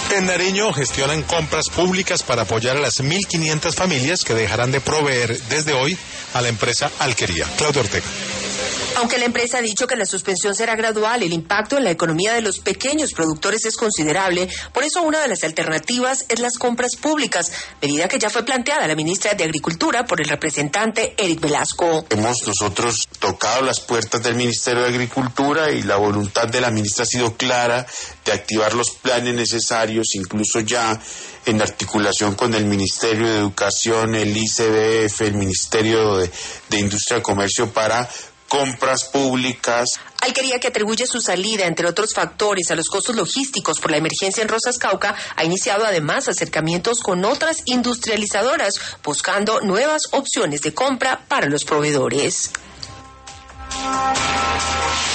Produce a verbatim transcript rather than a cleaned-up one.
En Nariño gestionan compras públicas para apoyar a las mil quinientas familias que dejarán de proveer desde hoy a la empresa Alquería. Claudio Ortega. Aunque la empresa ha dicho que la suspensión será gradual, el impacto en la economía de los pequeños productores es considerable. Por eso una de las alternativas es las compras públicas, medida que ya fue planteada a la ministra de Agricultura por el representante Eric Velasco. Hemos nosotros tocado las puertas del Ministerio de Agricultura y la voluntad de la ministra ha sido clara de activar los planes necesarios, incluso ya en articulación con el Ministerio de Educación, el I C B F, el Ministerio de, de Industria y Comercio para compras públicas. Alquería, que atribuye su salida, entre otros factores, a los costos logísticos por la emergencia en Rosas Cauca, ha iniciado además acercamientos con otras industrializadoras, buscando nuevas opciones de compra para los proveedores.